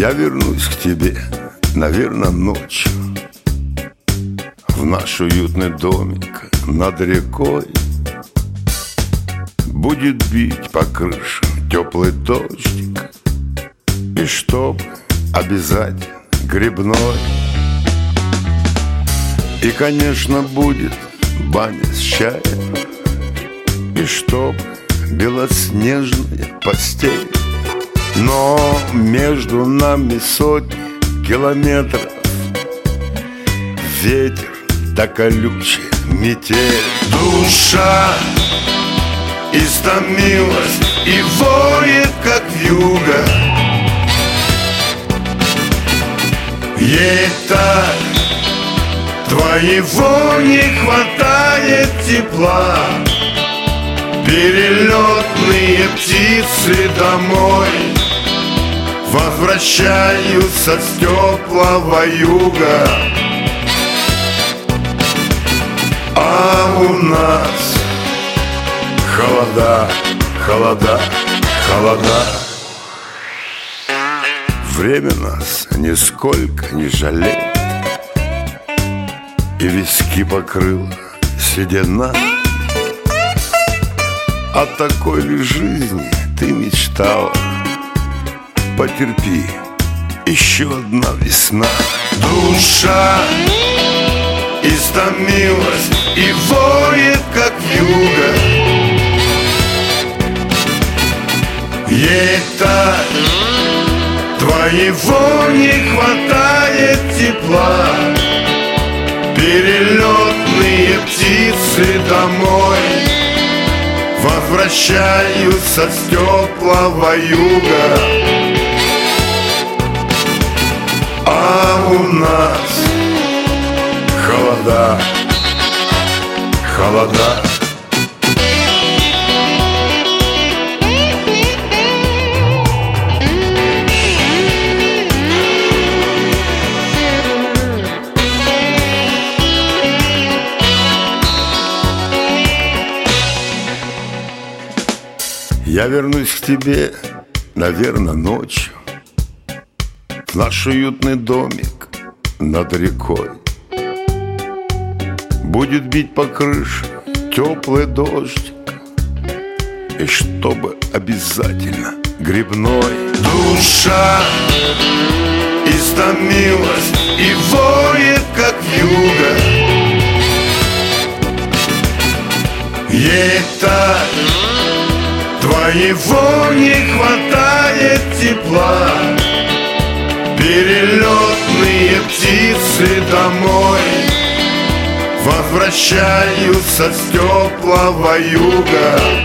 Я вернусь к тебе, наверное, ночью, в наш уютный домик над рекой. Будет бить по крыше теплый дождик, и чтоб обязательно грибной. И, конечно, будет баня с чаем, и чтоб белоснежная постель. Но между нами сотни километров, ветер да колючая метель. Душа истомилась и воет, как вьюга. Ей так твоего не хватает тепла. Перелетные птицы домой возвращаются с теплого юга. А у нас холода, холода, холода. Время нас нисколько не жалеет, и виски покрыла седина. О такой ли жизни ты мечтала? Потерпи, еще одна весна. Душа истомилась и воет, как вьюга. Ей так твоего не хватает тепла. Перелетные птицы домой возвращаются с теплого юга. А у нас холода, холода. Я вернусь к тебе, наверное, ночью, в наш уютный домик над рекой. Будет бить по крыше теплый дождик, и чтобы обязательно грибной. Душа истомилась и воет, как вьюга. Ей так твоего не хватает тепла. Перелетные птицы домой возвращаются с теплого юга.